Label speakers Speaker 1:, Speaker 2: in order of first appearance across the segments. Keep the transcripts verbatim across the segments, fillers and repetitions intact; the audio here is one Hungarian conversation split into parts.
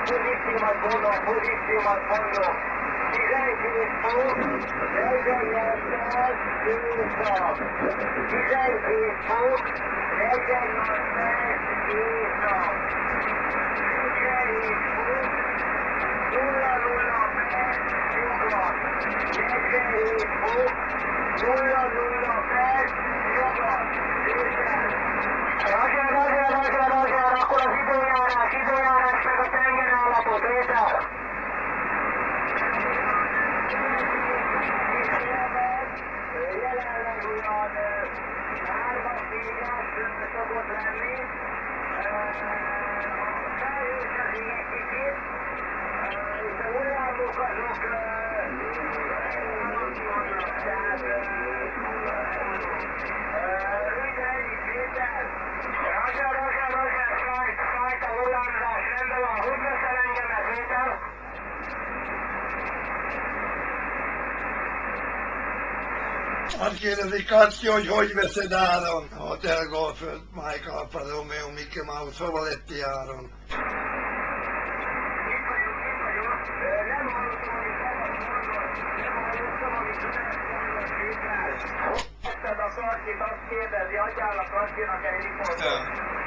Speaker 1: pozíciómat mondom, pozíciómat mondom. tizenkét fok, negyvennyolc észak. tizenkét fok, negyvennyolc észak. negyvenhét fok, nulla nulla perc nyugat. negyvenhét fok, nulla nulla perc nyugat. Péter. Roger, Roger, Roger, Roger, akkor az időjárás, időjárás meg a tengerállapot, Péter. Jelenleg ugyan hármas, négyes szokott lenni. A felhős azért egy kicsit, és a hullámok azok tehát röviden ennyi, Péter. Roger, Roger, Roger, sajt, sajt a hullámzás, rendben van, hogy veszel engemet, Péter?
Speaker 2: Azt kérdezi Kacsi, hogy hogy veszed áron a Hotel Golföld, Mike Alfa Romeo, Mickey Mouse, hova lettél áron?
Speaker 1: Itt vagyok, itt vagyok. Nem hallottam, amit Szabad mondott. Nem hallottam, amit Szabad mondott, Péter. Tetted a Kacsit, azt kérdezi, adjál a Kacsinak egy riportot.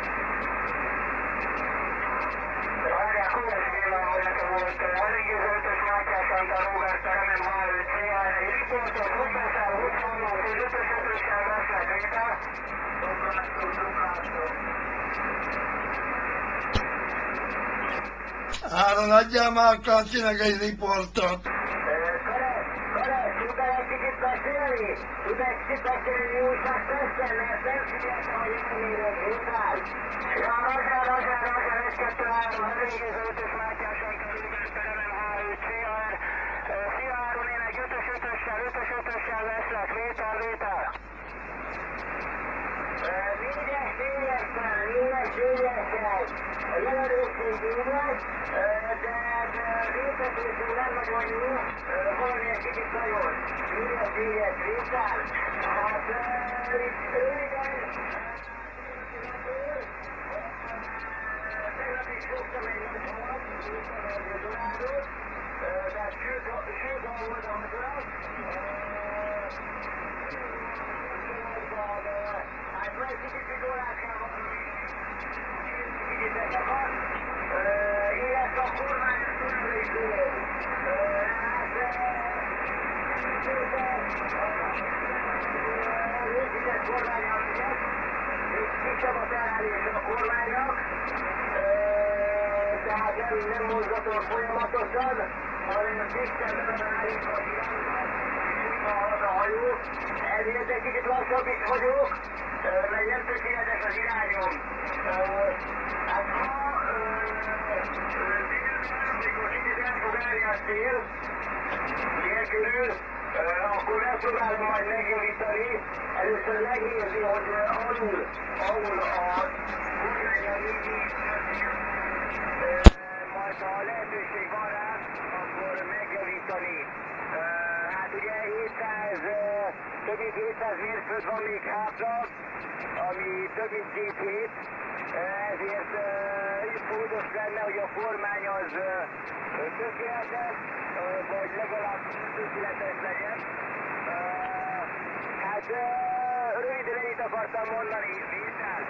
Speaker 1: Várjál, Kovács Béla, hogy ez volt. Elégézőtös Mátyás Antal Robert Teremem há öt cé er egy riportot, hogy veszel, hogy hallott, és ötös ötössel veszlek, Péter. Dobrászok, dobrászok.
Speaker 2: Áron, adjál már Kacsinak egy riportot.
Speaker 1: Kare, Kare, tudnál egy kicsit beszélni? Tudnál egy kicsit beszélni újság Pesten, mert nem figyeltem a járműről, Péter. Ja, Roger, Roger, Roger, egy, kettő, három, elégéző ötös Mátyás Antal Robert Teremem há öt cé er. Szia Áron, én egy ötös ötössel, ötös ötössel veszlek, Péter, Péter. Négyes, négyessel, négyes, négyessel. Jelenlőség négyes, de részletésünk nem nagyon jó, valami egy kicsit nagyon. Négyes, négyes, Péter. Hát itt röviden, tegnap is fogtam egy nagy havat, úgyhogy a Donáról, tehát sőt, sőt, hol volt a madarak. Hát van egy kicsit vidóláskában, kicsit beszakad, illetve a kormány a továbbra is dolog. Hát, őszintén kormánnyal megyek, és kisebb a felállítása a kormánynak, tehát nem, nem mozgatom folyamatosan, hanem kisebb felállít az irányban, az a hajó, ezért egy kicsit lassabb is vagyok, mert nem tökéletes az irányom. Hát ha délben, amikor kicsit el fog állni a szél, dél körül, akkor megpróbálom majd megjavítani. Először megnézni, hogy alul, alul a kormányon mi történik. Majd ha lehetőség van rá, akkor megjavítani. Hát ugye hétszáz, több mint hétszáz mérföld van még hátra, ami több mint két hét, ezért uh, fontos lenne, hogy a kormány az uh, tökéletes, uh, vagy legalább tökéletes legyen. Uh, hát uh, röviden ennyit akartam mondani, Péter.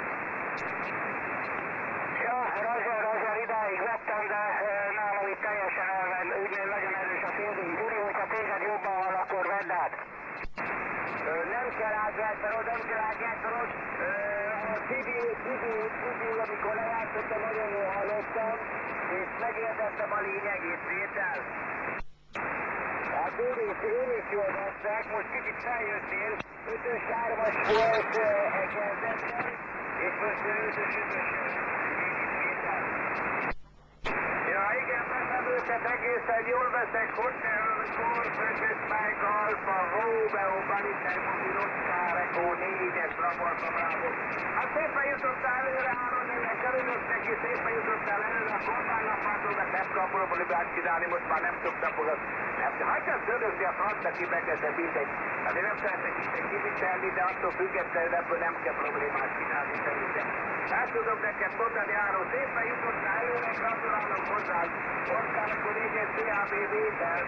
Speaker 1: Ja, Roger, Roger, idáig vettem, de uh, nálam itt teljesen elven, úgyhogy nagyon erős a szél. Uri, hogyha téged jobban hall, akkor vedd át. Nem kell átjátszanod, nem kell átjátszanod. A civil, civil, civil, amikor lejátszottam, nagyon jól hallottam, és megértettem a lényegét, Péter. Hát én is, én is jól veszek, most kicsit feljöttél, ötös hármas volt kezdetben, és most ötös ötös Péter. Ja, igen, veszem őket egészen jól veszek, Hotel Golföld, Mike Alfa Romeo, Balitek, Mobilosszárekó, négyes Rabolta Bravo. Hát szépen jutottál előre, három négyes előtt neki, szépen jutottál előre, a kormánynak már nem kell problémát csinálni, most már nem szoktam fogad. Nem, hagyjam dönözni a francnak kiveket, de mindegy. Azért nem szeretek itt egy kivitelni, de attól függetlenül ebből nem kell problémát csinálni szerintem. El tudom neked mondani, Áró, szépen jutottál előre, gratulálok hozzád. Oszkálok, hogy így egy té há bé vétel.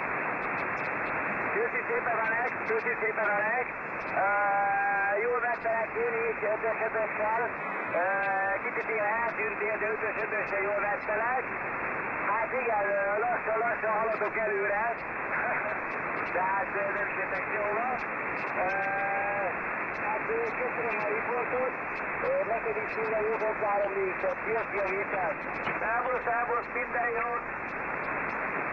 Speaker 1: Köszi szépen, Alex, köszi szépen, Alex. Uh, jól vettelek én így ötös-ötössel. Uh, kicsit ilyen eltűntél, de ötös-ötössel jól vettelek. Hát igen, lassan-lassan haladok előre. De hát nem sétek jóra. Uh, hát köszönöm a riportot. Uh, neked is minden jót, hozzá három négy. Szia, szia, Vétel. Számosz, számosz, minden jót.